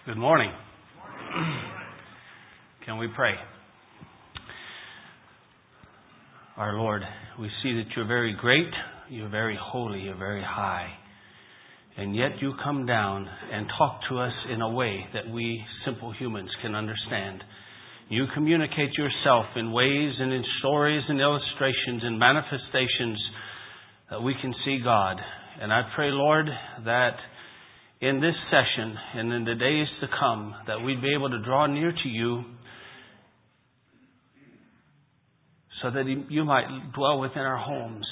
Good morning. Can we pray? Our Lord, we see that you're very great, you're very holy, you're very high. And yet you come down and talk to us in a way that we simple humans can understand. You communicate yourself in ways and in stories and illustrations and manifestations that we can see God. And I pray, Lord, that in this session and in the days to come, that we'd be able to draw near to you so that you might dwell within our homes.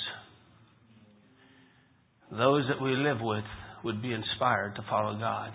Those that we live with would be inspired to follow God.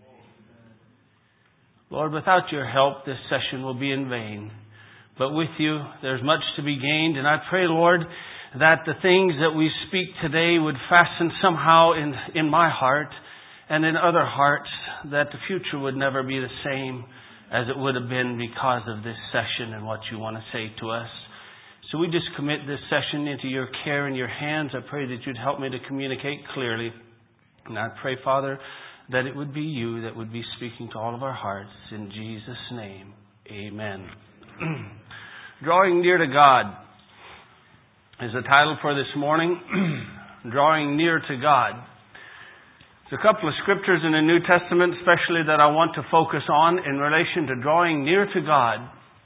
Lord, without your help, this session will be in vain. But with you, there's much to be gained. And I pray, Lord, that the things that we speak today would fasten somehow in my heart and in other hearts, that the future would never be the same as it would have been because of this session and what you want to say to us. So we just commit this session into your care and your hands. I pray that you'd help me to communicate clearly. And I pray, Father, that it would be you that would be speaking to all of our hearts. In Jesus' name, amen. Drawing near to God is the title for this morning. Drawing near to God. There's a couple of scriptures in the New Testament especially that I want to focus on in relation to drawing near to God.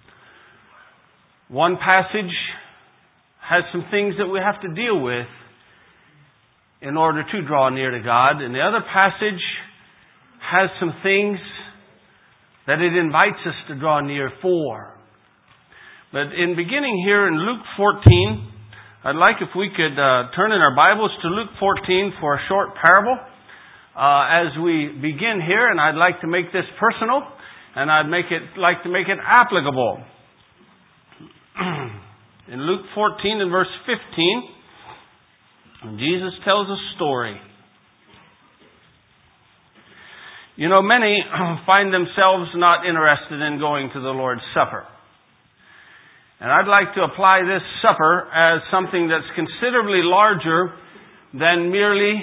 One passage has some things that we have to deal with in order to draw near to God, and the other passage has some things that it invites us to draw near for. But in beginning here in Luke 14, I'd like if we could turn in our Bibles to Luke 14 for a short parable. As we begin here, and I'd like to make this personal, and I'd like to make it applicable. In Luke 14 and verse 15, Jesus tells a story. You know, many find themselves not interested in going to the Lord's Supper. And I'd like to apply this supper as something that's considerably larger than merely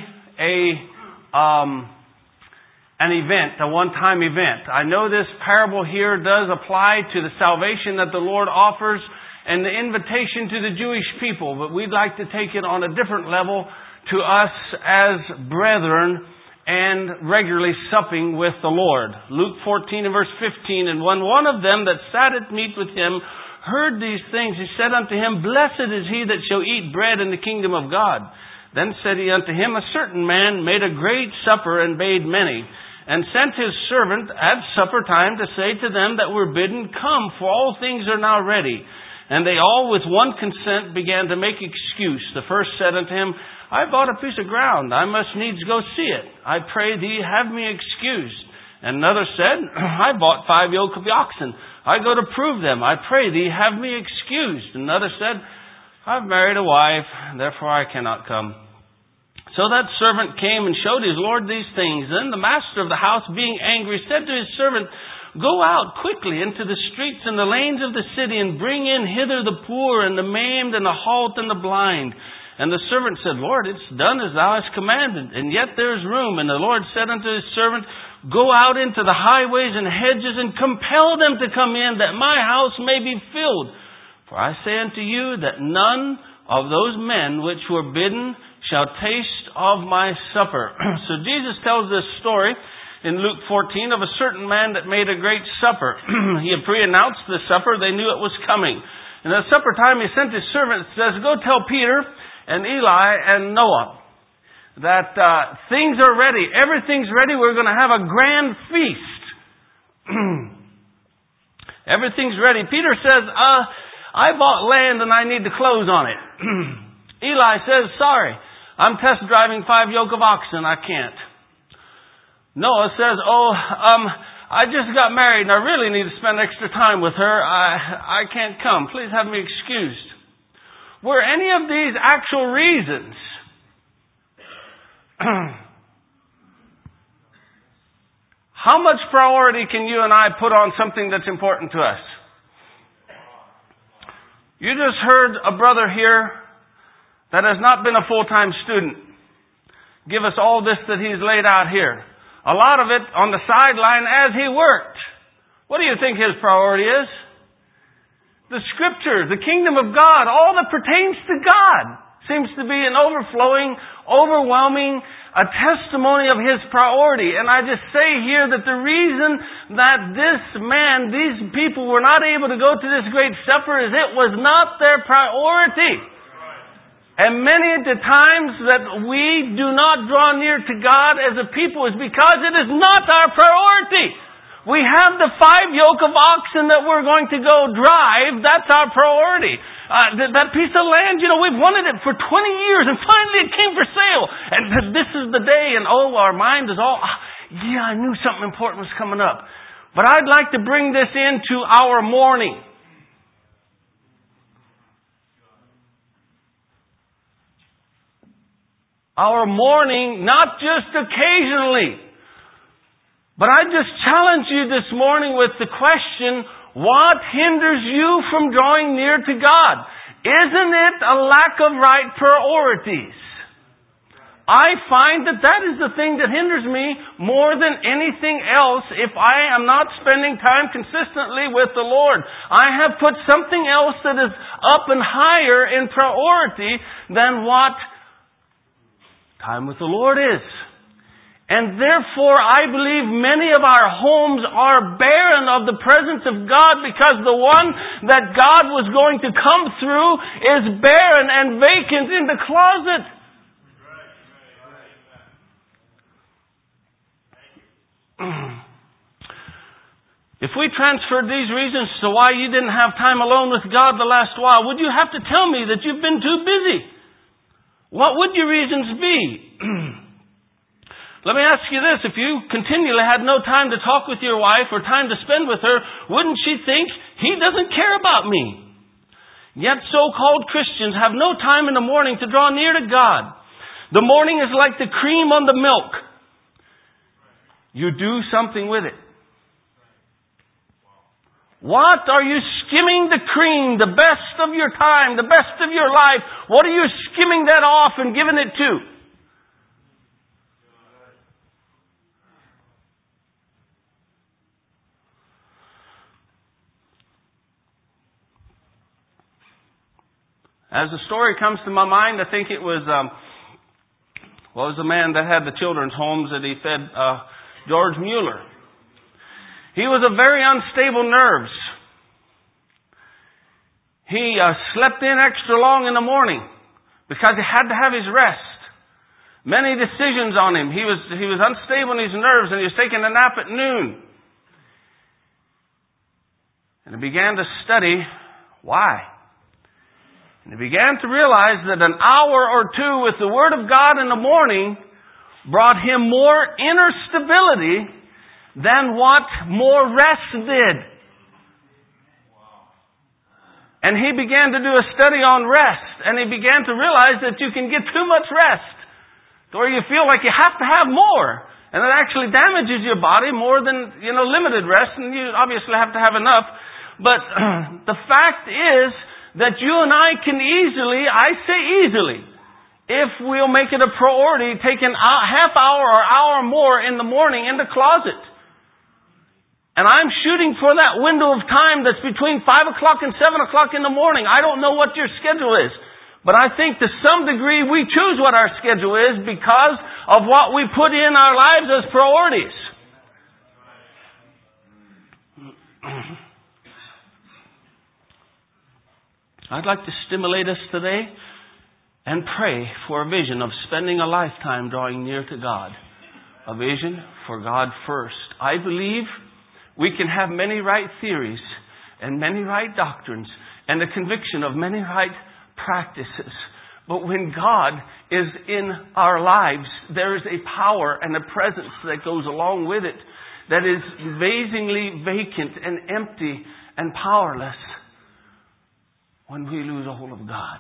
an event, a one-time event. I know this parable here does apply to the salvation that the Lord offers and the invitation to the Jewish people, but we'd like to take it on a different level to us as brethren and regularly supping with the Lord. Luke 14 and verse 15, and when one of them that sat at meat with him heard these things, he said unto him, Blessed is he that shall eat bread in the kingdom of God. Then said he unto him, A certain man made a great supper and bade many, and sent his servant at supper time to say to them that were bidden, Come, for all things are now ready. And they all with one consent began to make excuse. The first said unto him, I bought a piece of ground, I must needs go see it. I pray thee, have me excused. And another said, I bought 5 yoke of oxen, I go to prove them. I pray thee, have me excused. And another said, I've married a wife, therefore I cannot come. So that servant came and showed his Lord these things. Then the master of the house, being angry, said to his servant, Go out quickly into the streets and the lanes of the city, and bring in hither the poor and the maimed and the halt and the blind. And the servant said, Lord, it's done as thou hast commanded, and yet there is room. And the Lord said unto his servant, Go out into the highways and hedges, and compel them to come in, that my house may be filled. For I say unto you that none of those men which were bidden shall taste of my supper. So Jesus tells this story in Luke 14 of a certain man that made a great supper. He had pre-announced the supper. They knew it was coming. And at supper time, he sent his servant, says, Go tell Peter and Eli and Noah that things are ready. Everything's ready. We're going to have a grand feast. Everything's ready. Peter says, I bought land and I need to close on it. Eli says, sorry, I'm test driving 5 yoke of oxen. I can't. Noah says, I just got married and I really need to spend extra time with her. I can't come. Please have me excused. Were any of these actual reasons? How much priority can you and I put on something that's important to us? You just heard a brother here that has not been a full-time student give us all this that he's laid out here. a lot of it on the sideline as he worked. What do you think his priority is? The Scripture, the kingdom of God, all that pertains to God seems to be an overflowing, overwhelming, a testimony of his priority. And I just say here that the reason that this man, these people were not able to go to this great supper is it was not their priority. And many of the times that we do not draw near to God as a people is because it is not our priority. We have the 5 yoke of oxen that we're going to go drive. That's our priority. That piece of land, we've wanted it for 20 years and finally it came for sale. And this is the day and our mind is all, I knew something important was coming up. But I'd like to bring this into our mourning. Our mourning, not just occasionally. But I just challenge you this morning with the question, what hinders you from drawing near to God? Isn't it a lack of right priorities? I find that is the thing that hinders me more than anything else if I am not spending time consistently with the Lord. I have put something else that is up and higher in priority than what time with the Lord is. And therefore, I believe many of our homes are barren of the presence of God because the one that God was going to come through is barren and vacant in the closet. If we transferred these reasons to why you didn't have time alone with God the last while, would you have to tell me that you've been too busy? What would your reasons be? Let me ask you this. If you continually had no time to talk with your wife or time to spend with her, wouldn't she think, he doesn't care about me? Yet so-called Christians have no time in the morning to draw near to God. The morning is like the cream on the milk. You do something with it. What are you skimming the cream, the best of your time, the best of your life? What are you skimming that off and giving it to? As the story comes to my mind, I think it was, the man that had the children's homes that he fed, George Mueller. He was a very unstable nerves. He slept in extra long in the morning because he had to have his rest. Many decisions on him. He was unstable in his nerves and he was taking a nap at noon. And he began to study why. And he began to realize that an hour or two with the Word of God in the morning brought him more inner stability than what more rest did. And he began to do a study on rest. And he began to realize that you can get too much rest, or you feel like you have to have more. And it actually damages your body more than, limited rest. And you obviously have to have enough. But the fact is that you and I can easily, if we'll make it a priority, take a half hour or hour more in the morning in the closet. And I'm shooting for that window of time that's between 5 o'clock and 7 o'clock in the morning. I don't know what your schedule is. But I think to some degree we choose what our schedule is because of what we put in our lives as priorities. I'd like to stimulate us today and pray for a vision of spending a lifetime drawing near to God. A vision for God first. I believe we can have many right theories and many right doctrines and the conviction of many right practices. But when God is in our lives, there is a power and a presence that goes along with it that is amazingly vacant and empty and powerless when we lose a hold of God.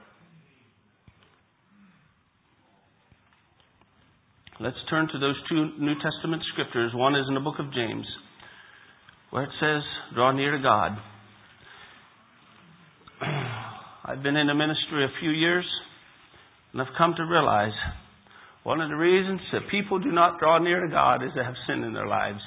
Let's turn to those 2 New Testament scriptures. One is in the book of James, where it says, draw near to God. I've been in the ministry a few years, and I've come to realize One of the reasons that people do not draw near to God is they have sin in their lives.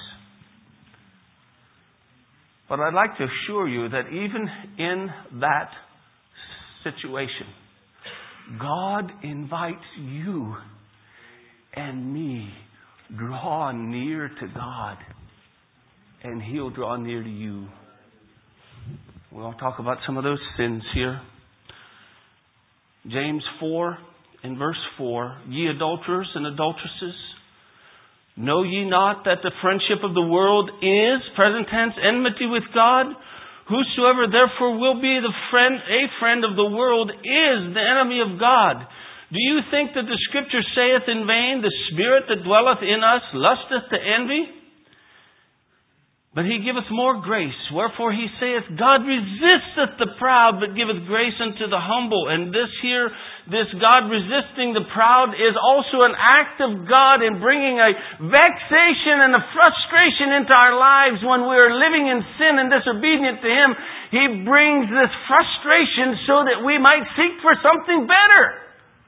But I'd like to assure you that even in that situation, God invites you and me. Draw near to God, and He'll draw near to you. We'll talk about some of those sins here. James 4 in verse 4. Ye adulterers and adulteresses, know ye not that the friendship of the world is, present tense, enmity with God? Whosoever therefore will be a friend of the world is the enemy of God. Do you think that the Scripture saith in vain, the Spirit that dwelleth in us lusteth to envy? But He giveth more grace. Wherefore He saith, God resisteth the proud, but giveth grace unto the humble. And this God resisting the proud is also an act of God in bringing a vexation and a frustration into our lives when we are living in sin and disobedient to Him. He brings this frustration so that we might seek for something better.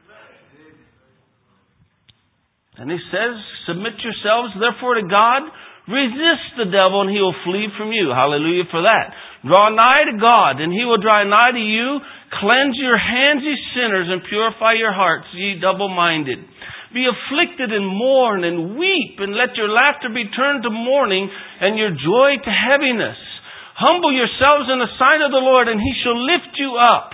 And He says, submit yourselves therefore to God. Resist the devil and he will flee from you. Hallelujah for that. Draw nigh to God and He will draw nigh to you. Cleanse your hands, ye sinners, and purify your hearts, ye double-minded. Be afflicted and mourn and weep, and let your laughter be turned to mourning and your joy to heaviness. Humble yourselves in the sight of the Lord and He shall lift you up.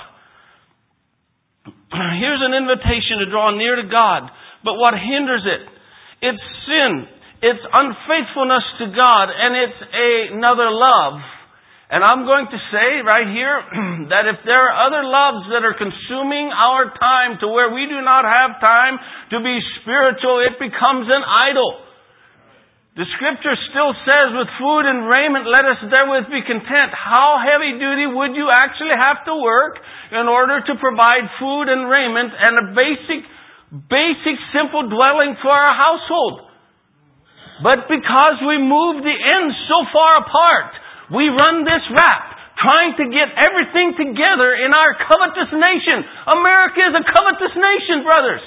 Here's an invitation to draw near to God. But what hinders it? It's sin. It's unfaithfulness to God. And it's another love. And I'm going to say right here that if there are other loves that are consuming our time to where we do not have time to be spiritual, it becomes an idol. The Scripture still says, with food and raiment, let us therewith be content. How heavy duty would you actually have to work in order to provide food and raiment and a basic simple dwelling for our household? But because we move the ends so far apart, we run this rap, trying to get everything together in our covetous nation. America is a covetous nation, brothers.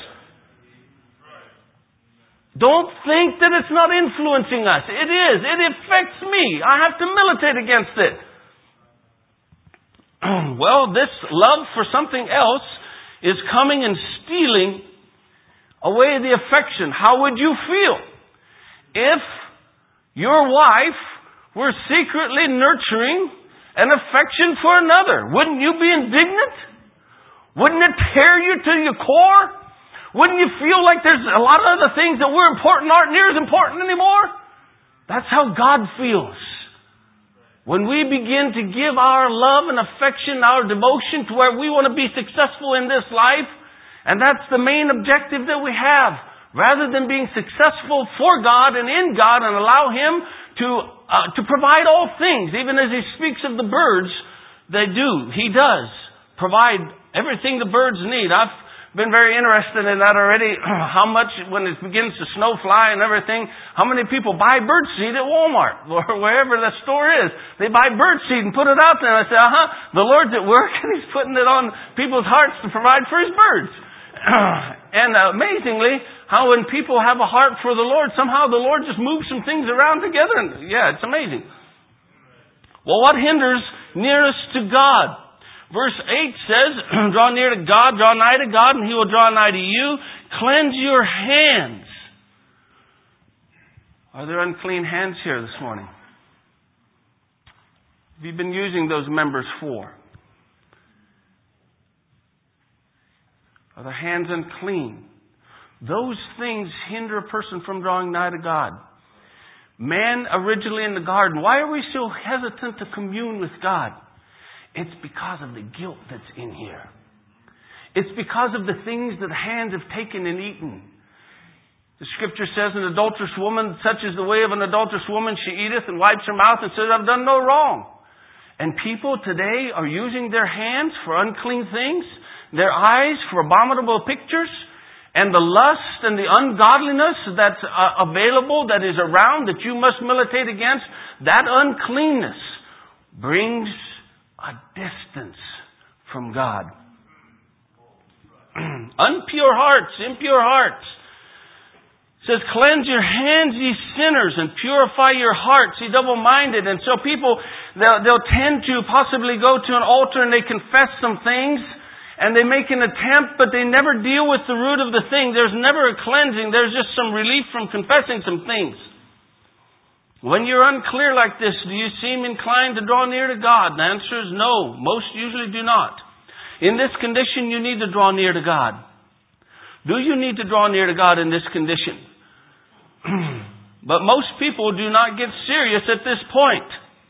Don't think that it's not influencing us. It is. It affects me. I have to militate against it. Well, this love for something else is coming and stealing away the affection. How would you feel if your wife were secretly nurturing an affection for another? Wouldn't you be indignant? Wouldn't it tear you to your core? Wouldn't you feel like there's a lot of other things that were important aren't near as important anymore? That's how God feels. When we begin to give our love and affection, our devotion to where we want to be successful in this life, and that's the main objective that we have. Rather than being successful for God and in God and allow Him to provide all things. Even as He speaks of the birds, He does provide everything the birds need. I've been very interested in that already. How much, when it begins to snow fly and everything, how many people buy bird seed at Walmart or wherever the store is? They buy bird seed and put it out there. And I say, the Lord's at work and He's putting it on people's hearts to provide for His birds. And amazingly, how when people have a heart for the Lord, somehow the Lord just moves some things around together. And yeah, it's amazing. Well, what hinders nearness to God? Verse 8 says, draw near to God, draw nigh to God, and He will draw nigh to you. Cleanse your hands. Are there unclean hands here this morning? Have you been using those members for? Are their hands unclean? Those things hinder a person from drawing nigh to God. Man originally in the garden, why are we so hesitant to commune with God? It's because of the guilt that's in here. It's because of the things that hands have taken and eaten. The Scripture says, an adulterous woman, such is the way of an adulterous woman, she eateth and wipes her mouth and says, I've done no wrong. And people today are using their hands for unclean things, their eyes for abominable pictures, and the lust and the ungodliness that's available, that is around, that you must militate against. That uncleanness brings a distance from God. Impure hearts. It says, cleanse your hands, ye sinners, and purify your hearts, ye double-minded. And so people, they'll tend to possibly go to an altar and they confess some things, and they make an attempt, but they never deal with the root of the thing. There's never a cleansing. There's just some relief from confessing some things. When you're unclear like this, do you seem inclined to draw near to God? The answer is no. Most usually do not. In this condition, you need to draw near to God. Do you need to draw near to God in this condition? But most people do not get serious at this point.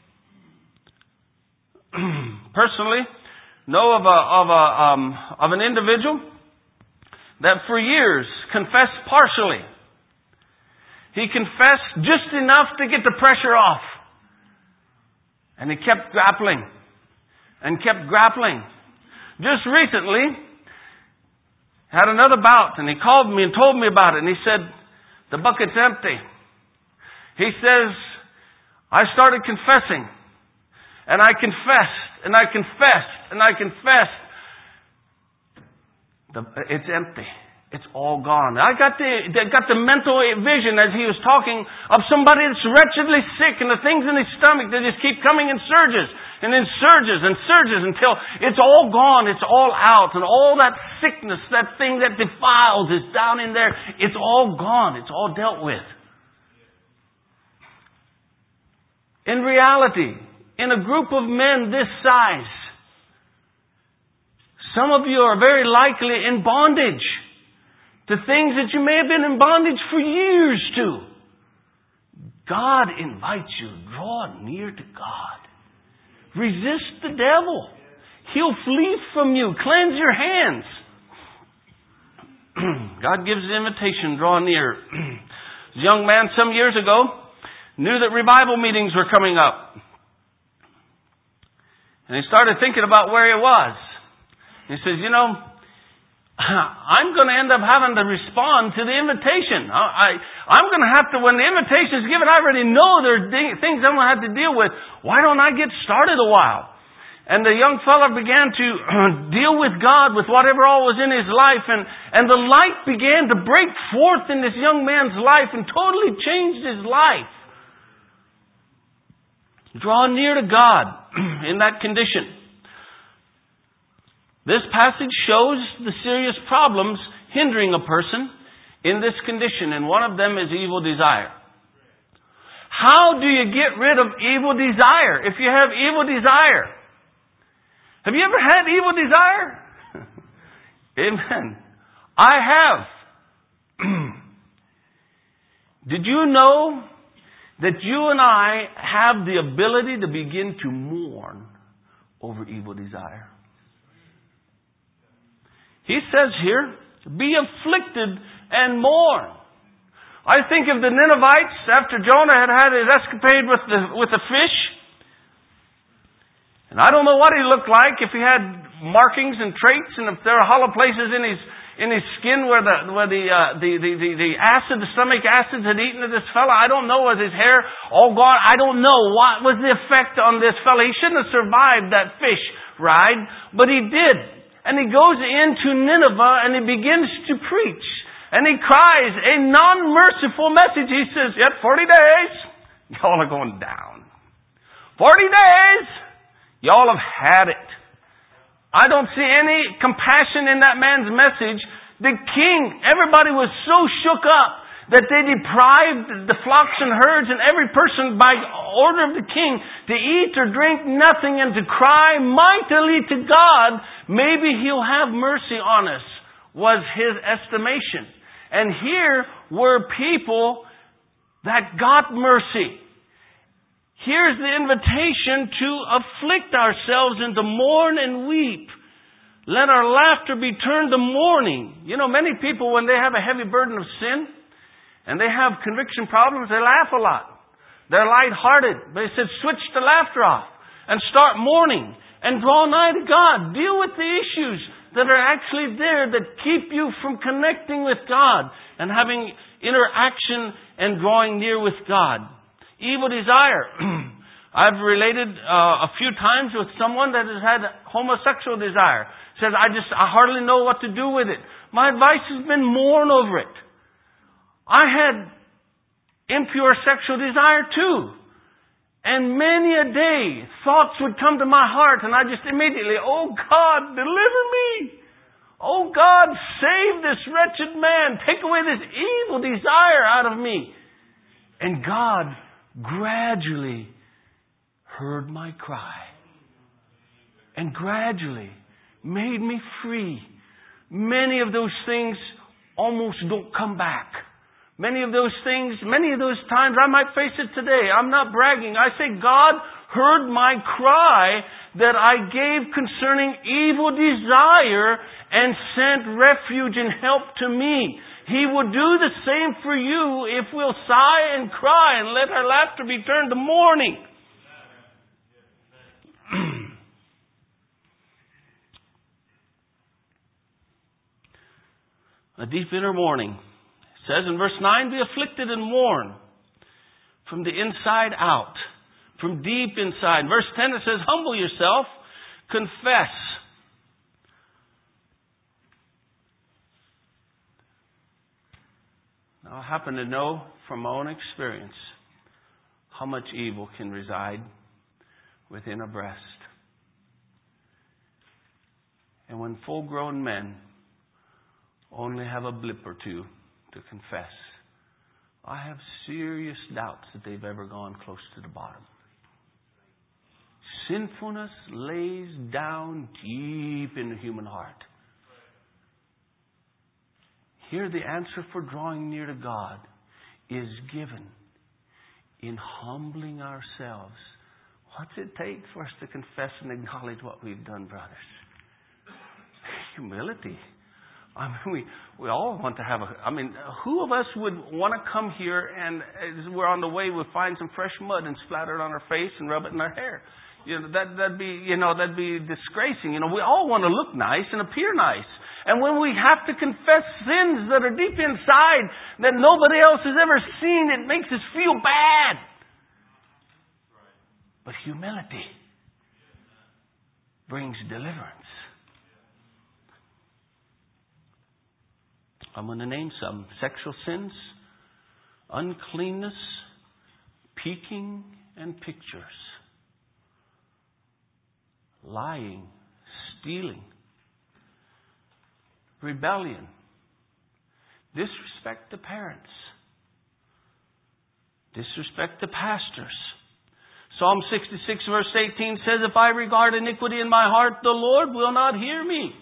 Personally, know of an individual that for years confessed partially. He confessed just enough to get the pressure off. And he kept grappling. And kept grappling. Just recently, had another bout, and he called me and told me about it. And he said, the bucket's empty. He says, I started confessing. And I confessed. And I confessed. And I confessed. It's empty. It's all gone. I got the mental vision as he was talking of somebody that's wretchedly sick and the things in his stomach that just keep coming in surges and in surges and surges until it's all gone. It's all out. And all that sickness, that thing that defiles is down in there. It's all gone. It's all dealt with. In reality, in a group of men this size, some of you are very likely in bondage to things that you may have been in bondage for years to. God invites you. Draw near to God. Resist the devil. He'll flee from you. Cleanse your hands. God gives the invitation. Draw near. A young man some years ago knew that revival meetings were coming up. And he started thinking about where he was. He says, I'm going to end up having to respond to the invitation. I'm going to have to, when the invitation is given, I already know there's things I'm going to have to deal with. Why don't I get started a while? And the young fellow began to deal with God, with whatever all was in his life. And the light began to break forth in this young man's life and totally changed his life. Draw near to God in that condition. This passage shows the serious problems hindering a person in this condition, and one of them is evil desire. How do you get rid of evil desire if you have evil desire? Have you ever had evil desire? Amen. I have. Did you know that you and I have the ability to begin to mourn over evil desire? He says here, be afflicted and mourn. I think of the Ninevites after Jonah had his escapade with the fish. And I don't know what he looked like, if he had markings and traits, and if there are hollow places in his skin where the acid, the stomach acids had eaten of this fellow. I don't know. Was his hair all gone? I don't know. What was the effect on this fellow? He shouldn't have survived that fish ride, but he did. And he goes into Nineveh and he begins to preach. And he cries a non-merciful message. He says, yet 40 days, y'all are going down. 40 days, y'all have had it. I don't see any compassion in that man's message. The king, everybody was so shook up that they deprived the flocks and herds and every person by order of the king to eat or drink nothing and to cry mightily to God, maybe he'll have mercy on us, was his estimation. And here were people that got mercy. Here's the invitation to afflict ourselves and to mourn and weep. Let our laughter be turned to mourning. Many people, when they have a heavy burden of sin, and they have conviction problems, they laugh a lot. They're lighthearted. But he said, switch the laughter off and start mourning and draw nigh to God. Deal with the issues that are actually there that keep you from connecting with God and having interaction and drawing near with God. Evil desire. I've related a few times with someone that has had homosexual desire. Says, I hardly know what to do with it. My advice has been mourn over it. I had impure sexual desire too. And many a day, thoughts would come to my heart, and I just immediately, oh God, deliver me. Oh God, save this wretched man. Take away this evil desire out of me. And God gradually heard my cry. And gradually made me free. Many of those things almost don't come back. Many of those times, I might face it today. I'm not bragging. I say, God heard my cry that I gave concerning evil desire and sent refuge and help to me. He will do the same for you if we'll sigh and cry and let our laughter be turned to mourning. A deep inner mourning. It says in verse 9, be afflicted and mourn from the inside out, from deep inside. Verse 10 it says, humble yourself, confess. Now, I happen to know from my own experience how much evil can reside within a breast. And when full-grown men only have a blip or two to confess, I have serious doubts that they've ever gone close to the bottom. Sinfulness lays down deep in the human heart. Here the answer for drawing near to God is given in humbling ourselves. What's it take for us to confess and acknowledge what we've done, brothers? Humility. I mean, we all want to have who of us would want to come here and as we're on the way, we'll find some fresh mud and splatter it on our face and rub it in our hair? That'd be disgracing. We all want to look nice and appear nice. And when we have to confess sins that are deep inside that nobody else has ever seen, it makes us feel bad. But humility brings deliverance. I'm going to name some. Sexual sins, uncleanness, peeking and pictures, lying, stealing, rebellion, disrespect to parents, disrespect to pastors. Psalm 66 verse 18 says, if I regard iniquity in my heart, the Lord will not hear me.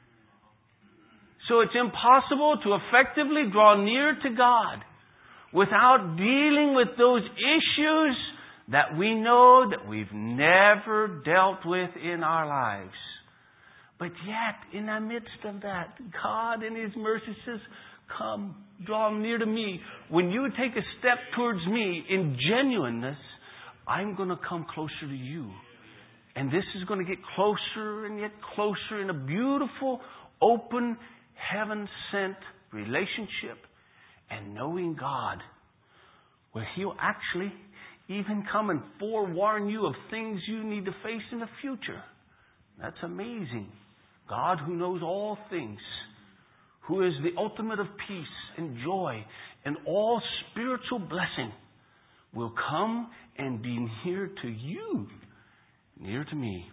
So it's impossible to effectively draw near to God without dealing with those issues that we know that we've never dealt with in our lives. But yet, in the midst of that, God in His mercy says, come, draw near to me. When you take a step towards me in genuineness, I'm going to come closer to you. And this is going to get closer and yet closer in a beautiful, open, heaven-sent relationship and knowing God, where He'll actually even come and forewarn you of things you need to face in the future. That's amazing. God who knows all things, who is the ultimate of peace and joy and all spiritual blessing, will come and be near to you, near to me.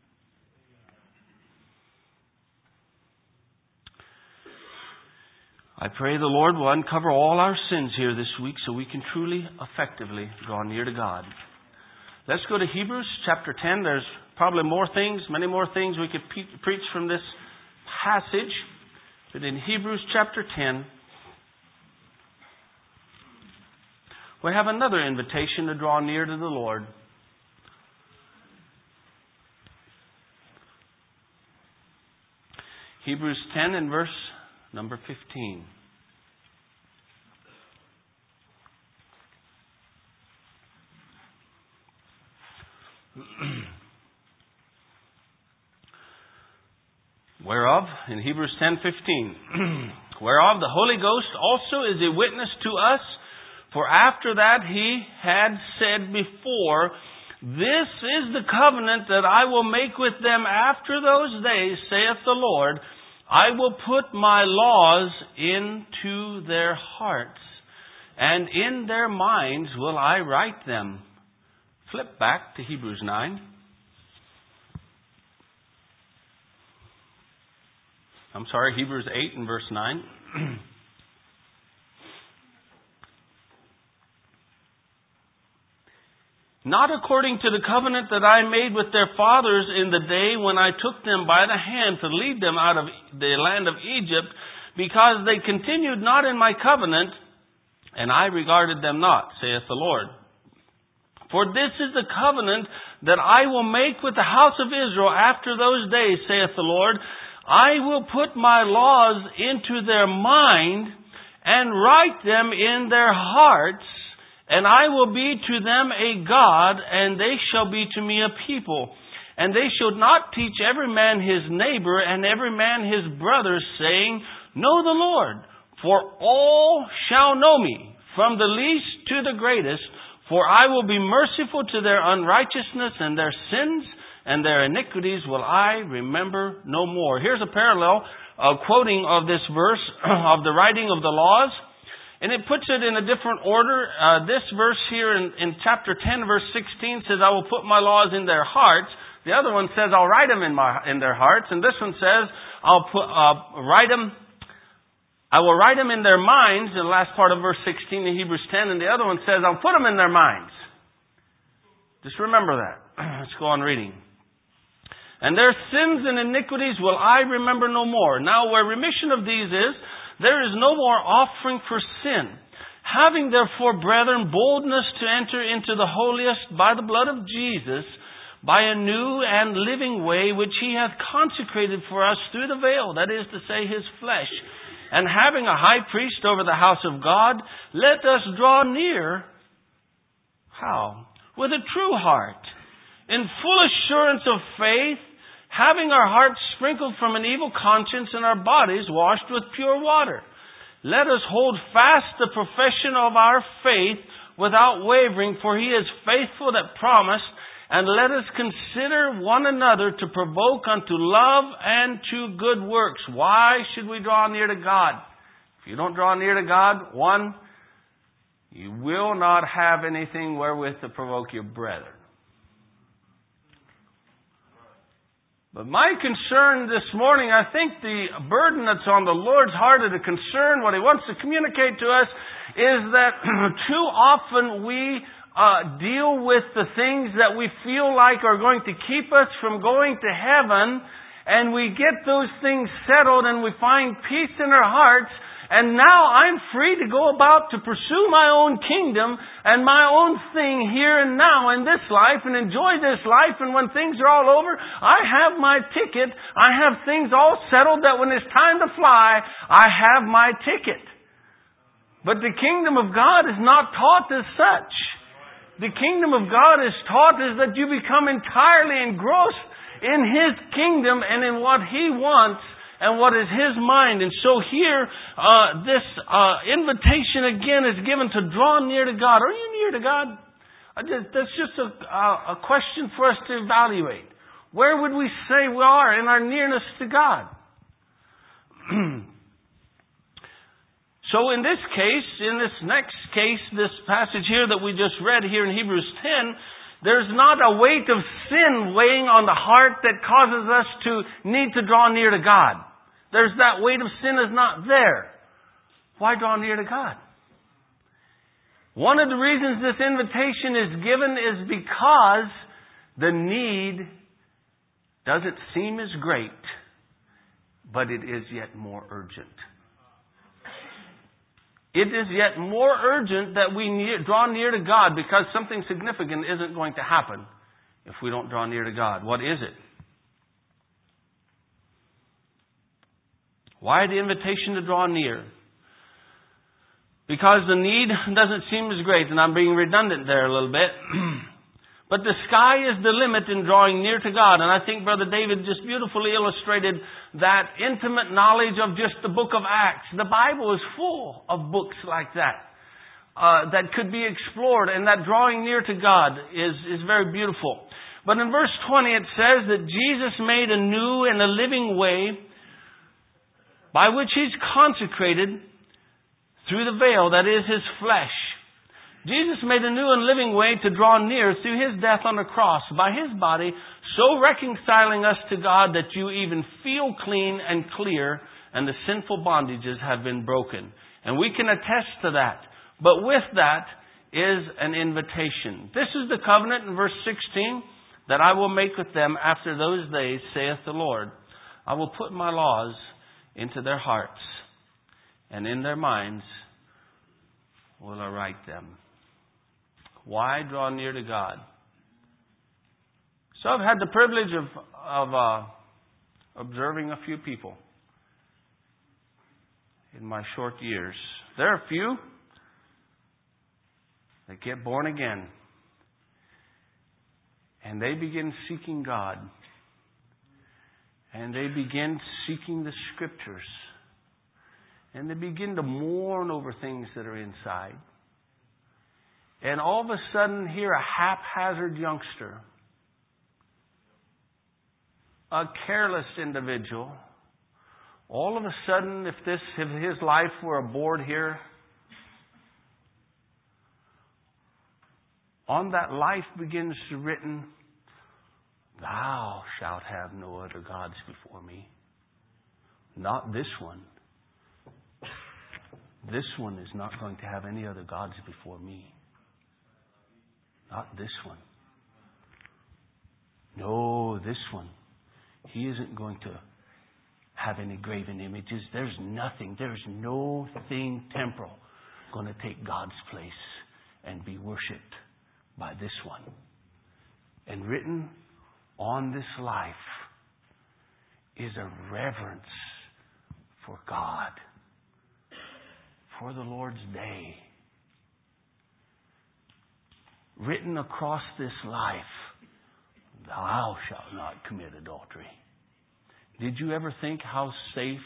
I pray the Lord will uncover all our sins here this week so we can truly, effectively draw near to God. Let's go to Hebrews chapter 10. There's probably more things, many more things we could preach from this passage. But in Hebrews chapter 10, we have another invitation to draw near to the Lord. Hebrews 10 and verse number 15. Whereof, in Hebrews 10:15, whereof the Holy Ghost also is a witness to us, for after that He had said before, this is the covenant that I will make with them after those days, saith the Lord. I will put my laws into their hearts, and in their minds will I write them. Flip back to Hebrews 9. I'm sorry, Hebrews 8 and verse 9. Not according to the covenant that I made with their fathers in the day when I took them by the hand to lead them out of the land of Egypt, because they continued not in my covenant, and I regarded them not, saith the Lord. For this is the covenant that I will make with the house of Israel after those days, saith the Lord. I will put my laws into their mind and write them in their hearts, and I will be to them a God, and they shall be to me a people. And they shall not teach every man his neighbor and every man his brother, saying, Know the Lord, for all shall know me, from the least to the greatest, for I will be merciful to their unrighteousness, and their sins and their iniquities will I remember no more. Here's a parallel quoting of this verse of the writing of the laws. And it puts it in a different order. This verse here in chapter 10, verse 16 says, I will put my laws in their hearts. The other one says, I'll write them in their hearts. And this one says, I will write them in their minds. In the last part of verse 16 in Hebrews 10. And the other one says, I'll put them in their minds. Just remember that. Let's go on reading. And their sins and iniquities will I remember no more. Now where remission of these is, there is no more offering for sin. Having therefore, brethren, boldness to enter into the holiest by the blood of Jesus, by a new and living way, which He hath consecrated for us through the veil, that is to say, His flesh. And having a high priest over the house of God, let us draw near. How? With a true heart, in full assurance of faith, having our hearts sprinkled from an evil conscience and our bodies washed with pure water. Let us hold fast the profession of our faith without wavering, for He is faithful that promised. And let us consider one another to provoke unto love and to good works. Why should we draw near to God? If you don't draw near to God, one, you will not have anything wherewith to provoke your brethren. But my concern this morning, I think the burden that's on the Lord's heart, or the concern, what He wants to communicate to us, is that too often we deal with the things that we feel like are going to keep us from going to heaven, and we get those things settled and we find peace in our hearts, and now I'm free to go about to pursue my own kingdom and my own thing here and now in this life and enjoy this life. And when things are all over, I have my ticket. I have things all settled that when it's time to fly, I have my ticket. But the kingdom of God is not taught as such. The kingdom of God is taught as that you become entirely engrossed in His kingdom and in what He wants and what is His mind. And so here, this invitation again is given to draw near to God. Are you near to God? That's just a question for us to evaluate. Where would we say we are in our nearness to God? So in this case, in this next case, this passage here that we just read here in Hebrews 10, there's not a weight of sin weighing on the heart that causes us to need to draw near to God. There's that weight of sin is not there. Why draw near to God? One of the reasons this invitation is given is because the need doesn't seem as great, but it is yet more urgent. It is yet more urgent that we draw near to God, because something significant isn't going to happen if we don't draw near to God. What is it? Why the invitation to draw near? Because the need doesn't seem as great, and I'm being redundant there a little bit. But the sky is the limit in drawing near to God. And I think Brother David just beautifully illustrated that intimate knowledge of just the book of Acts. The Bible is full of books like that, that could be explored, and that drawing near to God is very beautiful. But in verse 20 it says that Jesus made a new and a living way by which He's consecrated through the veil that is His flesh. Jesus made a new and living way to draw near through His death on the cross by His body, so reconciling us to God that you even feel clean and clear and the sinful bondages have been broken. And we can attest to that. But with that is an invitation. This is the covenant in verse 16 that I will make with them after those days, saith the Lord. I will put my laws into their hearts, and in their minds will I write them. Why draw near to God? So I've had the privilege of observing a few people in my short years. There are a few that get born again and they begin seeking God and they begin seeking the Scriptures and they begin to mourn over things that are inside. And all of a sudden, here a haphazard youngster, a careless individual, all of a sudden, if his life were a board here, on that life begins to written, Thou shalt have no other gods before me. Not this one. This one is not going to have any other gods before me. Not this one. No, this one. He isn't going to have any graven images. There's nothing, there's no thing temporal going to take God's place and be worshipped by this one. And written on this life is a reverence for God, for the Lord's day. Written across this life, Thou shalt not commit adultery. Did you ever think how safe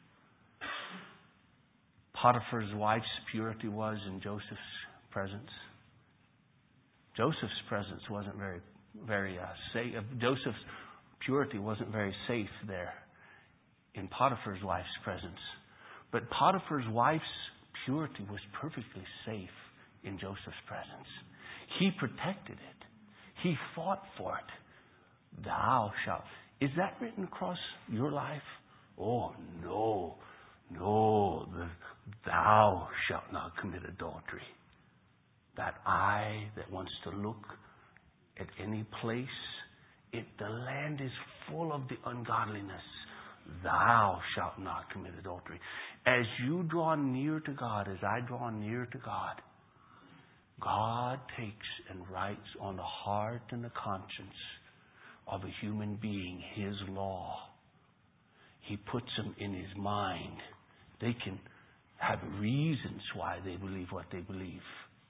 Potiphar's wife's purity was in Joseph's presence? Joseph's presence wasn't very safe. Joseph's purity wasn't very safe there in Potiphar's wife's presence. But Potiphar's wife's purity was perfectly safe in Joseph's presence. He protected it. He fought for it. Thou shalt. Is that written across your life? Oh, no. No. Thou shalt not commit adultery. That eye that wants to look at any place, the land is full of the ungodliness. Thou shalt not commit adultery. As you draw near to God, as I draw near to God, God takes and writes on the heart and the conscience of a human being His law. He puts them in his mind. They can have reasons why they believe what they believe.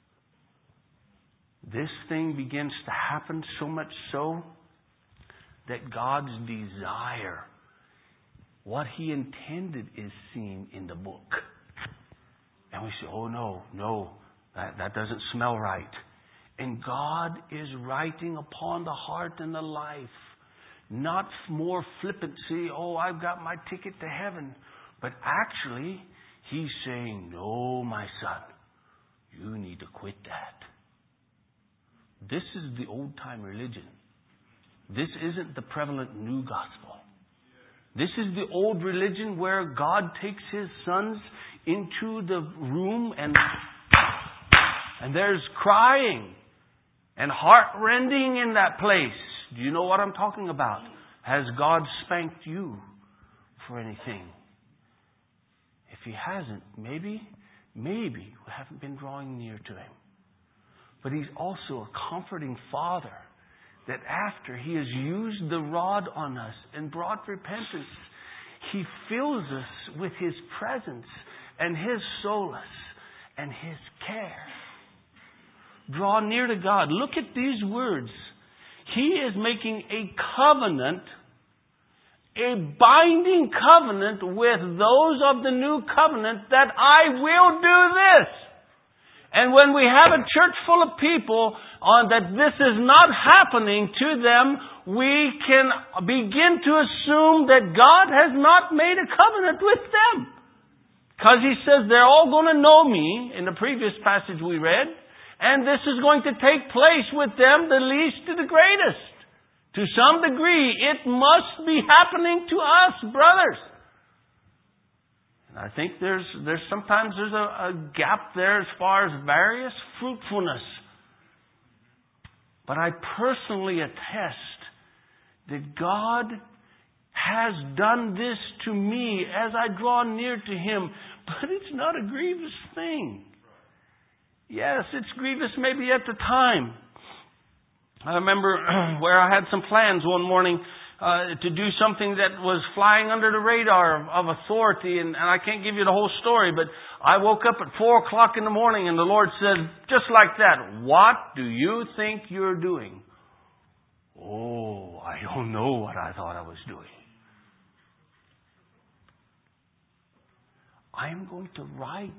This thing begins to happen so much so that God's desire, what He intended, is seen in the book. And we say, oh no, that doesn't smell right. And God is writing upon the heart and the life, not more flippancy, oh, I've got my ticket to heaven. But actually, He's saying, no, my son, you need to quit that. This is the old-time religion. This isn't the prevalent new gospel. This is the old religion where God takes His sons into the room and there's crying and heart-rending in that place. Do you know what I'm talking about? Has God spanked you for anything? If He hasn't, maybe we haven't been drawing near to Him. But He's also a comforting Father, that after He has used the rod on us and brought repentance, He fills us with His presence and His solace and His care. Draw near to God. Look at these words. He is making a covenant, a binding covenant with those of the new covenant, that I will do this. And when we have a church full of people that this is not happening to them, we can begin to assume that God has not made a covenant with them. Because he says they're all going to know me in the previous passage we read. And this is going to take place with them, the least to the greatest. To some degree, it must be happening to us, brothers. And I think there's sometimes a gap there as far as various fruitfulness. But I personally attest that God has done this to me as I draw near to Him. But it's not a grievous thing. Yes, it's grievous maybe at the time. I remember where I had some plans one morning to do something that was flying under the radar of authority, and I can't give you the whole story, but I woke up at 4 o'clock in the morning and the Lord said, just like that, "What do you think you're doing?" Oh, I don't know what I thought I was doing. I'm going to write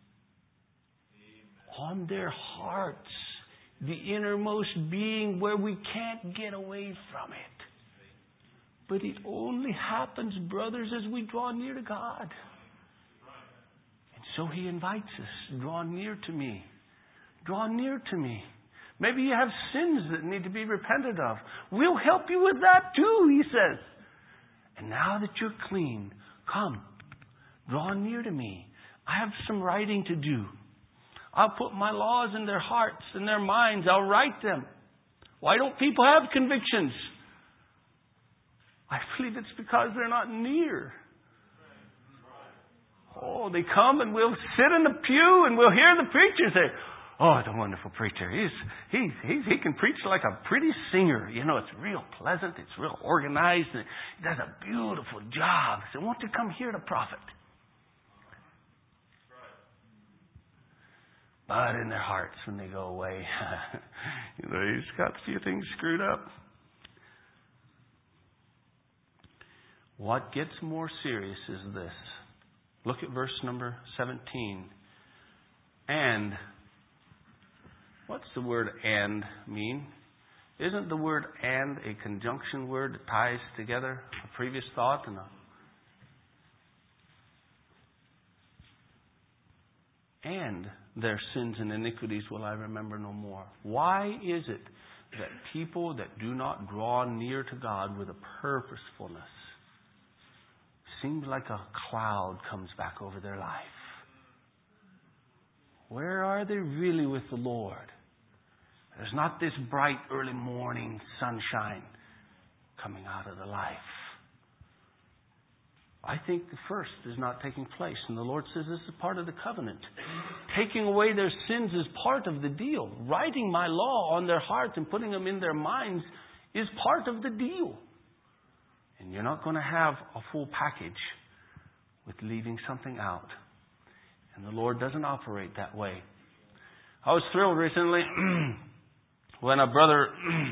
on their hearts the innermost being where we can't get away from it. But it only happens, brothers, as we draw near to God. And so He invites us, draw near to me. Draw near to me. Maybe you have sins that need to be repented of. We'll help you with that too, He says. And now that you're clean, come, draw near to me. I have some writing to do. I'll put my laws in their hearts and their minds. I'll write them. Why don't people have convictions? I believe it's because they're not near. Oh, they come and we'll sit in the pew and we'll hear the preacher say, "Oh, the wonderful preacher. He can preach like a pretty singer. You know, it's real pleasant. It's real organized. And he does a beautiful job. So won't you come hear the prophet?" But in their hearts, when they go away, he's got a few things screwed up. What gets more serious is this. Look at verse number 17. And, what's the word "and" mean? Isn't the word "and" a conjunction word that ties together a previous thought and their sins and iniquities will I remember no more. Why is it that people that do not draw near to God with a purposefulness, seems like a cloud comes back over their life? Where are they really with the Lord? There's not this bright early morning sunshine coming out of the life. I think the first is not taking place. And the Lord says this is part of the covenant. Taking away their sins is part of the deal. Writing my law on their hearts and putting them in their minds is part of the deal. And you're not going to have a full package with leaving something out. And the Lord doesn't operate that way. I was thrilled recently when a brother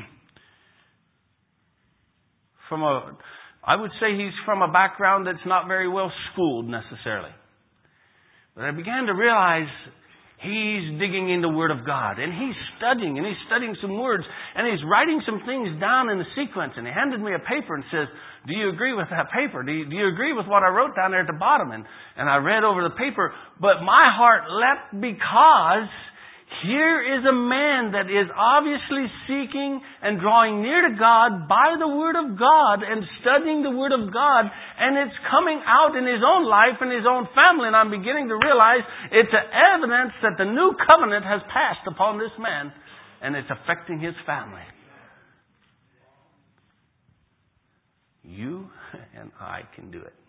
I would say he's from a background that's not very well schooled necessarily. But I began to realize he's digging in the Word of God. And he's studying some words. And he's writing some things down in the sequence. And he handed me a paper and says, "Do you agree with that paper? Do you agree with what I wrote down there at the bottom?" And I read over the paper. But my heart leapt because here is a man that is obviously seeking and drawing near to God by the Word of God and studying the Word of God, and it's coming out in his own life and his own family, and I'm beginning to realize it's an evidence that the new covenant has passed upon this man, and it's affecting his family. You and I can do it.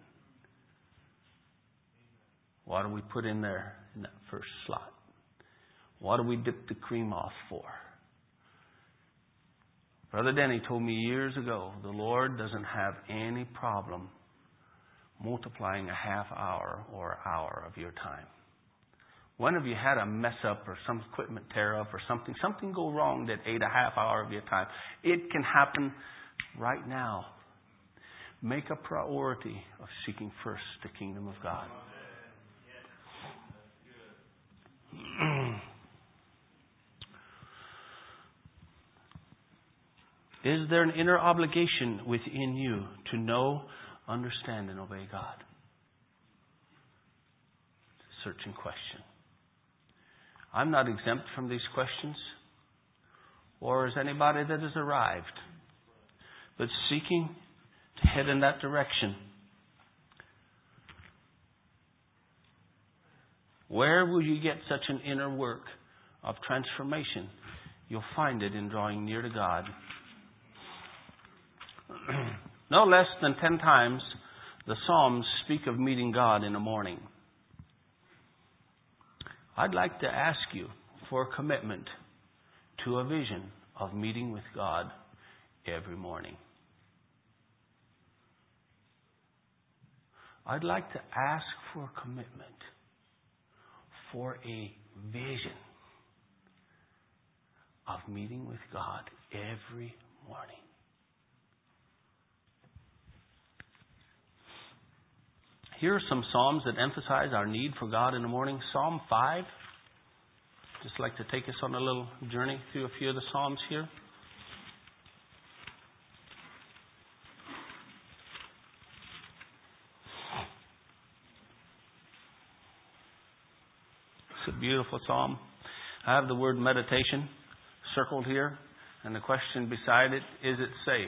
What do we put in there in that first slot? What do we dip the cream off for? Brother Denny told me years ago, the Lord doesn't have any problem multiplying a half hour or hour of your time. When have you had a mess up or some equipment tear up or something go wrong that ate a half hour of your time? It can happen right now. Make a priority of seeking first the kingdom of God. Is there an inner obligation within you to know, understand, and obey God? searching question. I'm not exempt from these questions, or is anybody that has arrived, but seeking to head in that direction. Where will you get such an inner work of transformation? You'll find it in drawing near to God. No less than 10 times the Psalms speak of meeting God in the morning. I'd like to ask you for a commitment to a vision of meeting with God every morning. I'd like to ask for a commitment for a vision of meeting with God every morning. Here are some Psalms that emphasize our need for God in the morning. Psalm 5. Just like to take us on a little journey through a few of the Psalms here. It's a beautiful Psalm. I have the word meditation circled here, and the question beside it, is it safe?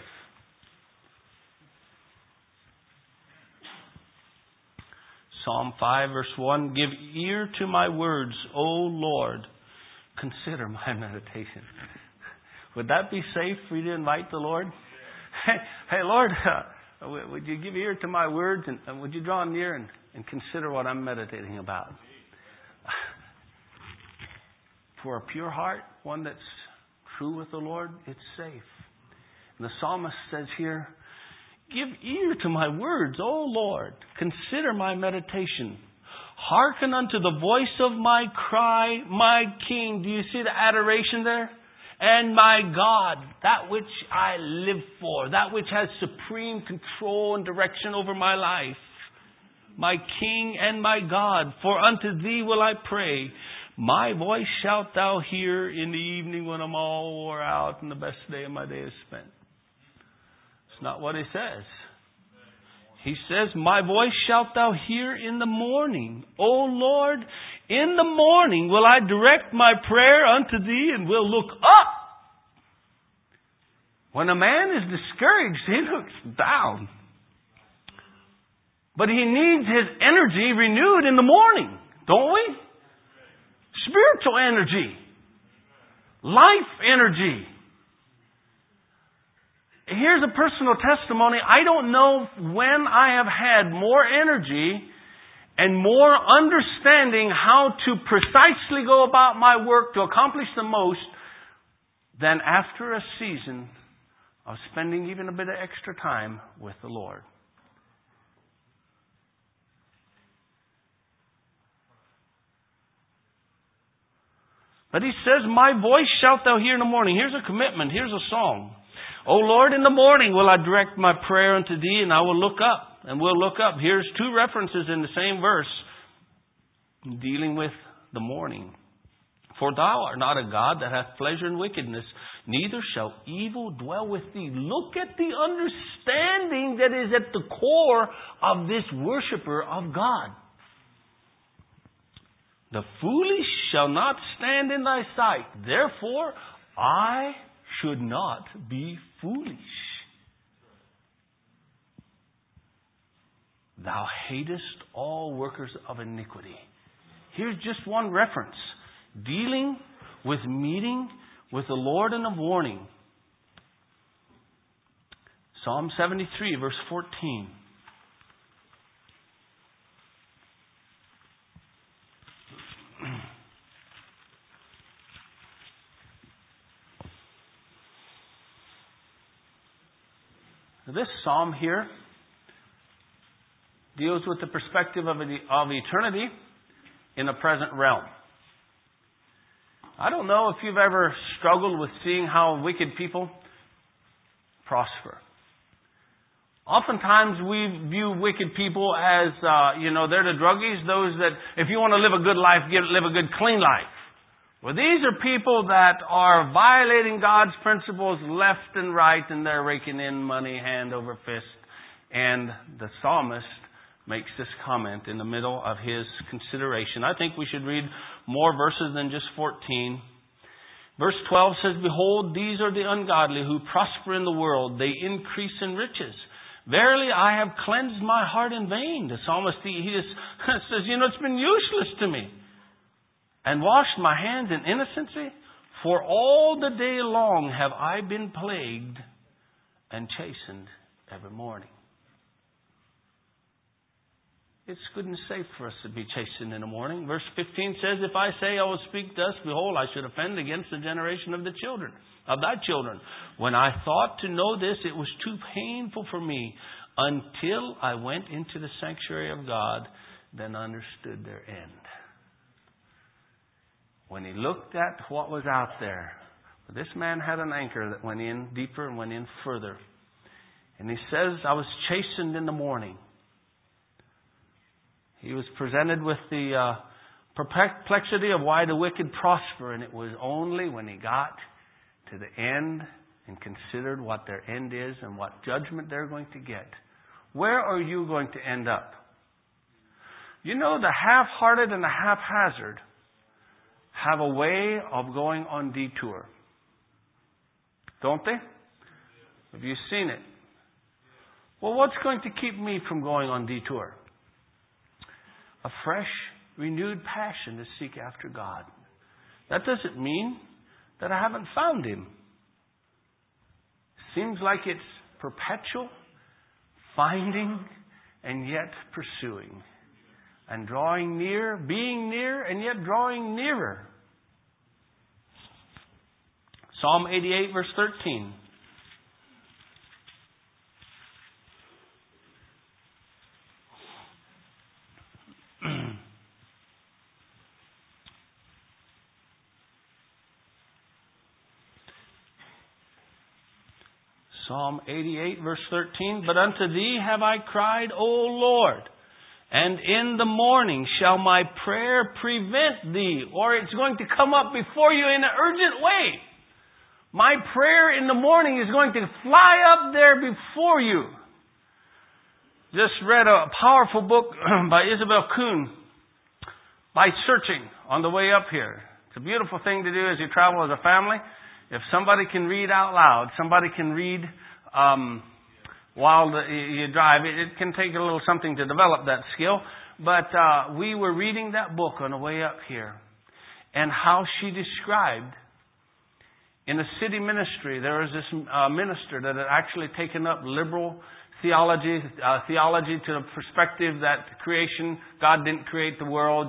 Psalm 5 verse 1, give ear to my words, O Lord, consider my meditation. Would that be safe for you to invite the Lord? Hey Lord, would you give ear to my words, and would you draw near and consider what I'm meditating about? For a pure heart, one that's true with the Lord, it's safe. And the psalmist says here, give ear to my words, O Lord. Consider my meditation. Hearken unto the voice of my cry, my King. Do you see the adoration there? And my God, that which I live for, that which has supreme control and direction over my life. My King and my God, for unto thee will I pray. My voice shalt thou hear in the evening when I'm all wore out and the best day of my day is spent. It's not what he says. He says, my voice shalt thou hear in the morning. O Lord, in the morning will I direct my prayer unto thee and will look up. When a man is discouraged, he looks down. But he needs his energy renewed in the morning, don't we? Spiritual energy. Life energy. Here's a personal testimony. I don't know when I have had more energy and more understanding how to precisely go about my work to accomplish the most than after a season of spending even a bit of extra time with the Lord. But he says, my voice shalt thou hear in the morning. Here's a commitment. Here's a song. O Lord, in the morning will I direct my prayer unto thee, and I will look up. And we'll look up. Here's two references in the same verse dealing with the morning. For thou art not a God that hath pleasure in wickedness, neither shall evil dwell with thee. Look at the understanding that is at the core of this worshiper of God. The foolish shall not stand in thy sight. Therefore, I should not be foolish. Thou hatest all workers of iniquity. Here's just one reference. Dealing with meeting with the Lord in the morning. Psalm 73, verse 14. This psalm here deals with the perspective of eternity in the present realm. I don't know if you've ever struggled with seeing how wicked people prosper. Oftentimes we view wicked people as, they're the druggies, those that, if you want to live a good life, live a good, clean life. Well, these are people that are violating God's principles left and right, and they're raking in money hand over fist. And the psalmist makes this comment in the middle of his consideration. I think we should read more verses than just 14. Verse 12 says, "Behold, these are the ungodly who prosper in the world. They increase in riches. Verily, I have cleansed my heart in vain." The psalmist, he just says, it's been useless to me. "And washed my hands in innocency. For all the day long have I been plagued and chastened every morning." It's good and safe for us to be chastened in the morning. Verse 15 says, "If I say I will speak thus, behold, I should offend against the generation of thy children. When I thought to know this, it was too painful for me until I went into the sanctuary of God, then understood their end." When he looked at what was out there, this man had an anchor that went in deeper and went in further. And he says, "I was chastened in the morning." He was presented with the perplexity of why the wicked prosper, and it was only when he got to the end and considered what their end is and what judgment they're going to get. Where are you going to end up? The half-hearted and the haphazard have a way of going on detour. Don't they? Have you seen it? Well, what's going to keep me from going on detour? A fresh, renewed passion to seek after God. That doesn't mean that I haven't found Him. Seems like it's perpetual, finding and yet pursuing. And drawing near, being near, and yet drawing nearer. Psalm 88, verse 13. Psalm 88, verse 13. "But unto thee have I cried, O Lord, and in the morning shall my prayer prevent thee." Or it's going to come up before you in an urgent way. My prayer in the morning is going to fly up there before you. Just read a powerful book by Isabel Kuhn, By Searching, on the way up here. It's a beautiful thing to do as you travel as a family. If somebody can read out loud, somebody can read while you drive, it can take a little something to develop that skill. But we were reading that book on the way up here, and how she described in the city ministry, there was this minister that had actually taken up liberal theology to the perspective that creation, God didn't create the world,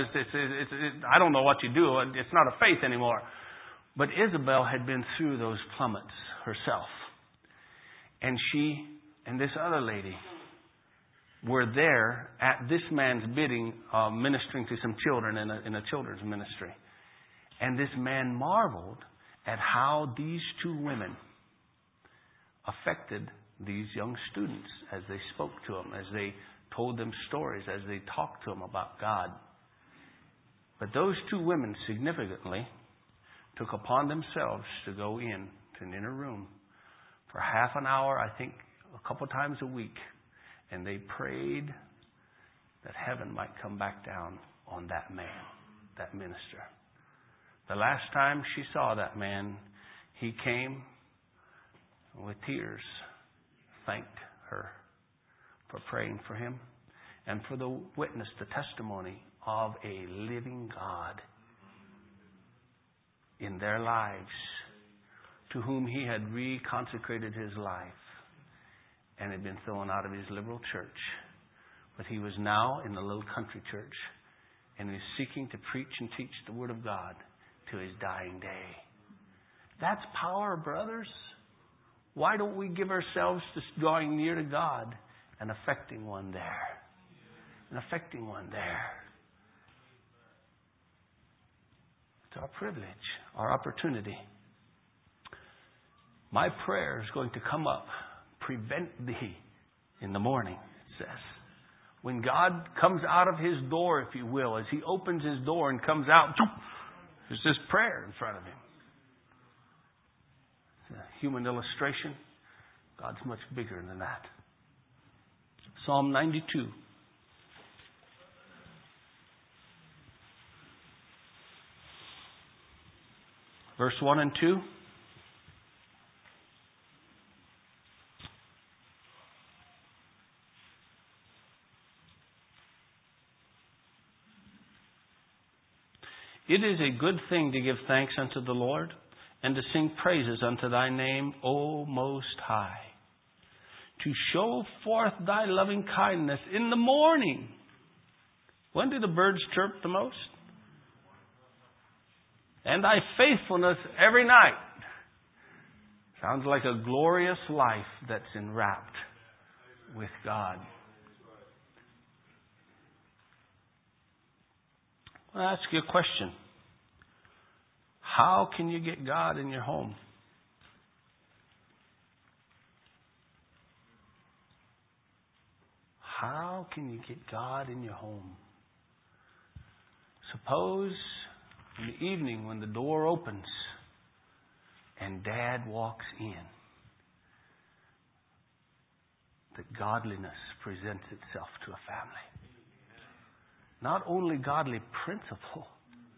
I don't know what you do, it's not a faith anymore. But Isabel had been through those plummets herself. And she and this other lady were there at this man's bidding, ministering to some children in a children's ministry. And this man marveled at how these two women affected these young students as they spoke to them, as they told them stories, as they talked to them about God. But those two women significantly took upon themselves to go in to an inner room for half an hour, I think a couple times a week, and they prayed that heaven might come back down on that man, that minister. The last time she saw that man, he came with tears, thanked her for praying for him and for the witness, the testimony of a living God in their lives, to whom he had reconsecrated his life and had been thrown out of his liberal church. But he was now in the little country church, and is seeking to preach and teach the Word of God to his dying day. That's power, brothers. Why don't we give ourselves to drawing near to God and affecting one there? And affecting one there. It's our privilege, our opportunity. My prayer is going to come up. Prevent thee in the morning, it says. When God comes out of His door, if you will, as He opens His door and comes out, there's this prayer in front of Him. It's a human illustration. God's much bigger than that. Psalm 92, Verse 1 and 2. It is a good thing to give thanks unto the Lord and to sing praises unto thy name, O Most High. To show forth thy loving kindness in the morning. When do the birds chirp the most? And thy faithfulness every night. Sounds like a glorious life that's enwrapped with God. I'll ask you a question. How can you get God in your home? How can you get God in your home? Suppose in the evening when the door opens and Dad walks in, that godliness presents itself to a family. Not only godly principle,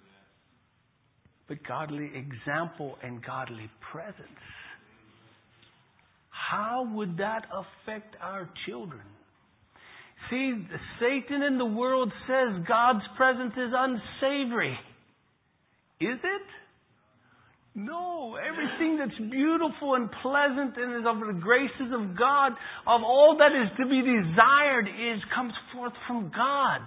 but godly example and godly presence. How would that affect our children? See, Satan in the world says God's presence is unsavory. Is it? No. Everything that's beautiful and pleasant and is of the graces of God, of all that is to be desired, comes forth from God.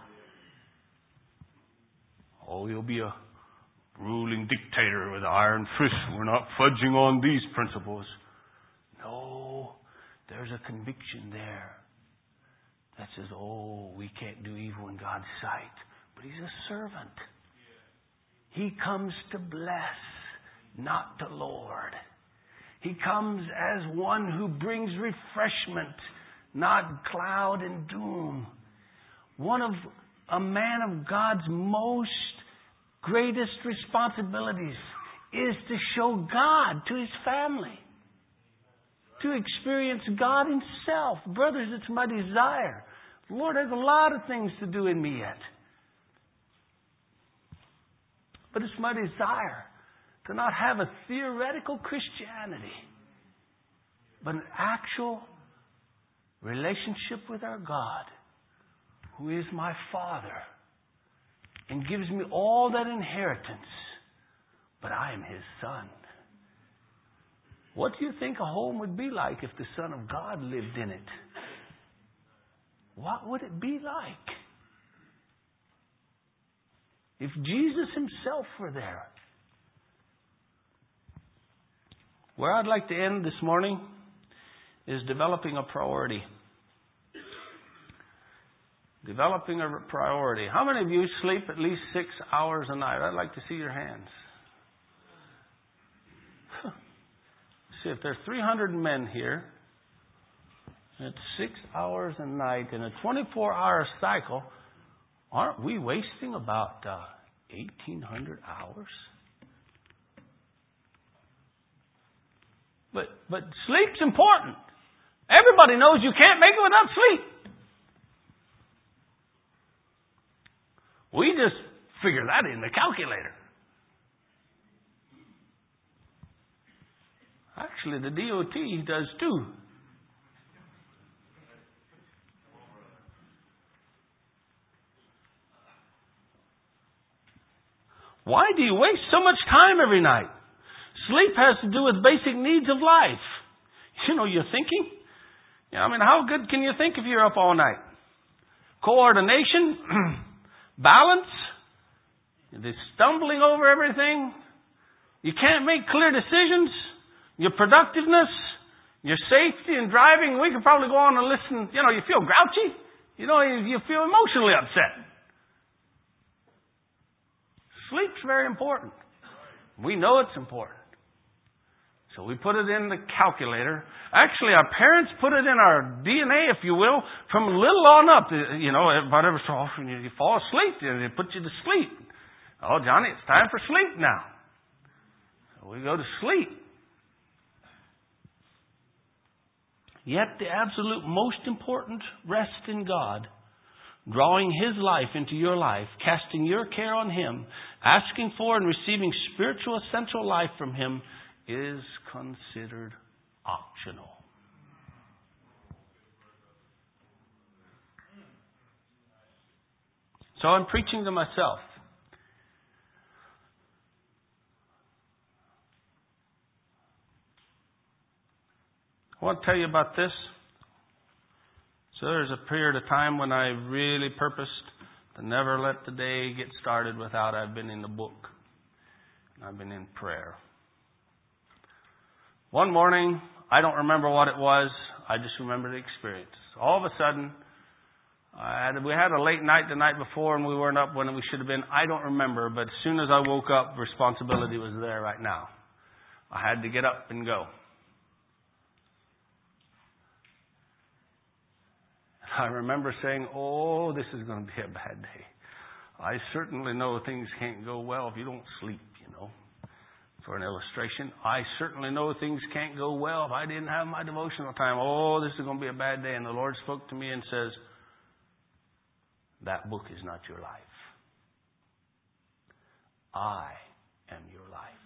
Oh, you'll be a ruling dictator with an iron fist. We're not fudging on these principles. No, there's a conviction there that says, oh, we can't do evil in God's sight. But He's a servant. He comes to bless, not to lord. He comes as one who brings refreshment, not cloud and doom. A man of God's most greatest responsibilities is to show God to his family. To experience God Himself. Brothers, it's my desire. The Lord has a lot of things to do in me yet. But it's my desire to not have a theoretical Christianity, but an actual relationship with our God, who is my Father and gives me all that inheritance, but I am His Son. What do you think a home would be like if the Son of God lived in it? What would it be like? If Jesus Himself were there. Where I'd like to end this morning is developing a priority. Developing a priority. How many of you sleep at least 6 hours a night? I'd like to see your hands. See, if there are 300 men here, and it's 6 hours a night in a 24-hour cycle, aren't we wasting about 1,800 hours? But sleep's important. Everybody knows you can't make it without sleep. We just figure that in the calculator. Actually, the DOT does too. Why do you waste so much time every night? Sleep has to do with basic needs of life. You know, you're thinking. How good can you think if you're up all night? Coordination, balance, the stumbling over everything. You can't make clear decisions. Your productiveness, your safety in driving. We could probably go on and listen. You feel grouchy. You feel emotionally upset. Sleep's very important. We know it's important. So we put it in the calculator. Actually, our parents put it in our DNA, if you will, from little on up. About every so often you fall asleep, they put you to sleep. Oh, Johnny, it's time for sleep now. So we go to sleep. Yet the absolute most important rest in God, drawing His life into your life, casting your care on Him, Asking for and receiving spiritual essential life from Him is considered optional. So I'm preaching to myself. I want to tell you about this. So there's a period of time when I really purposed to never let the day get started without I've been in the book. And I've been in prayer. One morning, I don't remember what it was. I just remember the experience. All of a sudden, we had a late night the night before and we weren't up when we should have been. I don't remember, but as soon as I woke up, responsibility was there right now. I had to get up and go. I remember saying, oh, this is going to be a bad day. I certainly know things can't go well if you don't sleep, you know. For an illustration, I certainly know things can't go well if I didn't have my devotional time. Oh, this is going to be a bad day. And the Lord spoke to me and says, that book is not your life. I am your life.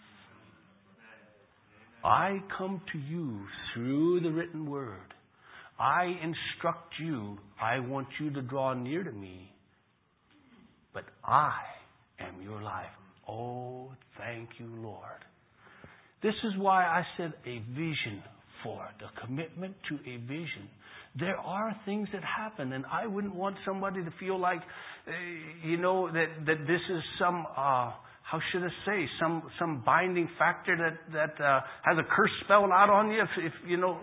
I come to you through the written word. I instruct you. I want you to draw near to me. But I am your life. Oh, thank you, Lord. This is why I said a vision for it, a commitment to a vision. There are things that happen, and I wouldn't want somebody to feel like, that this is some, how should I say, some binding factor that has a curse spelled out on you, if you know.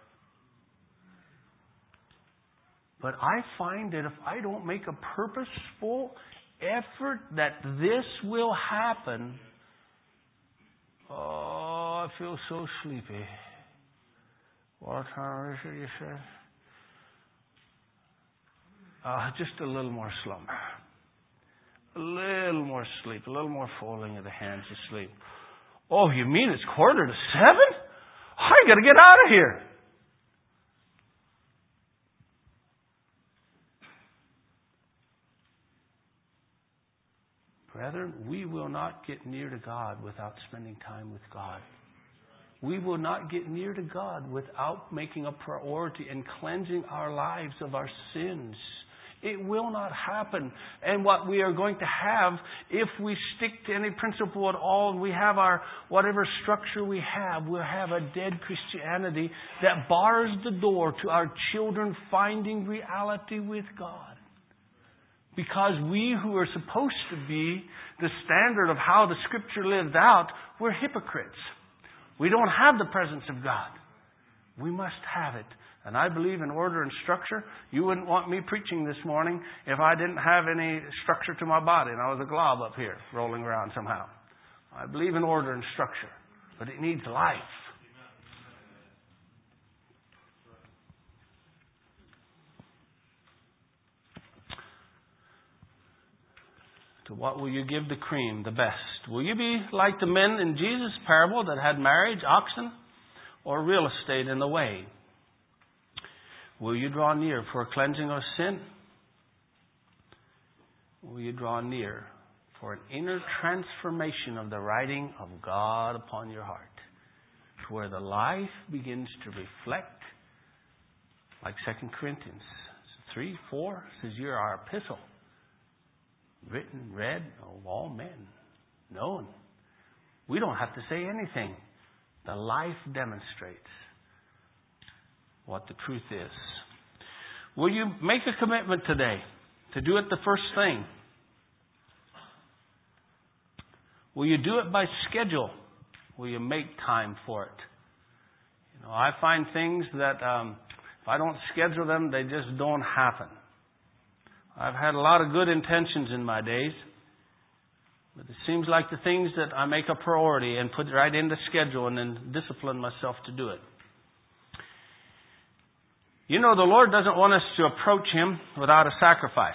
But I find that if I don't make a purposeful effort that this will happen, oh, I feel so sleepy. What time is it, you said? Just a little more slumber. A little more sleep. A little more folding of the hands to sleep. Oh, you mean it's 6:45? I got to get out of here. Brethren, we will not get near to God without spending time with God. We will not get near to God without making a priority and cleansing our lives of our sins. It will not happen. And what we are going to have, if we stick to any principle at all, and we have our whatever structure we have, we'll have a dead Christianity that bars the door to our children finding reality with God. Because we who are supposed to be the standard of how the Scripture lived out, we're hypocrites. We don't have the presence of God. We must have it. And I believe in order and structure. You wouldn't want me preaching this morning if I didn't have any structure to my body and I was a glob up here rolling around somehow. I believe in order and structure, but it needs life. To what will you give the cream, the best? Will you be like the men in Jesus' parable that had marriage, oxen, or real estate in the way? Will you draw near for a cleansing of sin? Will you draw near for an inner transformation of the writing of God upon your heart? To where the life begins to reflect, like 2 Corinthians 3:4 says, you're our epistle, written, read of all men, known. We don't have to say anything. The life demonstrates what the truth is. Will you make a commitment today to do it the first thing? Will you do it by schedule? Will you make time for it? You know, I find things that if I don't schedule them, they just don't happen. I've had a lot of good intentions in my days, but it seems like the things that I make a priority and put right into schedule and then discipline myself to do it. You know, the Lord doesn't want us to approach Him without a sacrifice.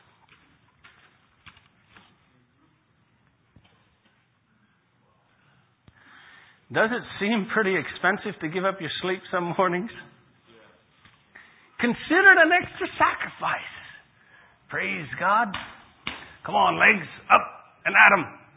Does it seem pretty expensive to give up your sleep some mornings? Consider it an extra sacrifice. Praise God. Come on, legs up and at 'em.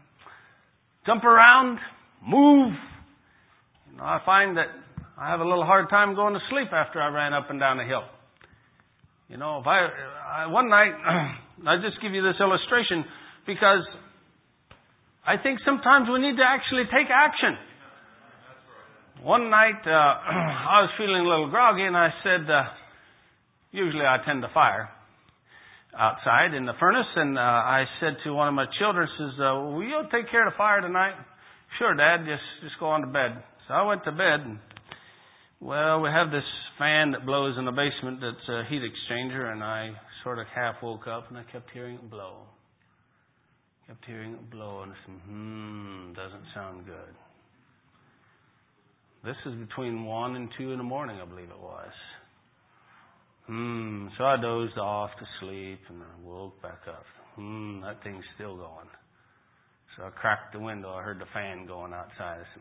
jump around, move. I find that I have a little hard time going to sleep after I ran up and down a hill. If one night, I'll just give you this illustration because I think sometimes we need to actually take action. One night, I was feeling a little groggy and I said, usually I tend to fire outside in the furnace, and I said to one of my children, will you take care of the fire tonight? Sure, Dad, just go on to bed. So I went to bed, and well, we have this fan that blows in the basement that's a heat exchanger, and I sort of half woke up and I kept hearing it blow. And I said, doesn't sound good. This is between 1 and 2 in the morning, I believe it was. So I dozed off to sleep and I woke back up. That thing's still going. So I cracked the window. I heard the fan going outside. I said,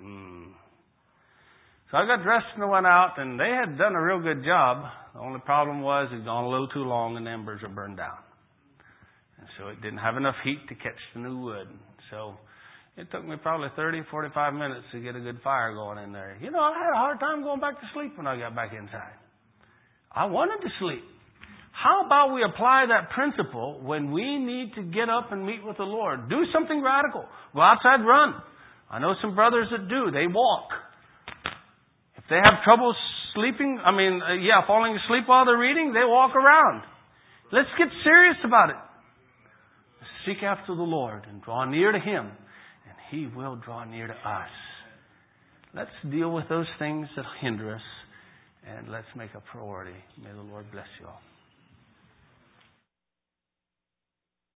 So I got dressed and I went out, and they had done a real good job. The only problem was it had gone a little too long and the embers were burned down. And so it didn't have enough heat to catch the new wood. So it took me probably 30, 45 minutes to get a good fire going in there. I had a hard time going back to sleep when I got back inside. I wanted to sleep. How about we apply that principle when we need to get up and meet with the Lord? Do something radical. Go outside, run. I know some brothers that do. They walk. If they have trouble sleeping, falling asleep while they're reading, they walk around. Let's get serious about it. Seek after the Lord and draw near to Him, and He will draw near to us. Let's deal with those things that hinder us, and let's make a priority. May the Lord bless you all.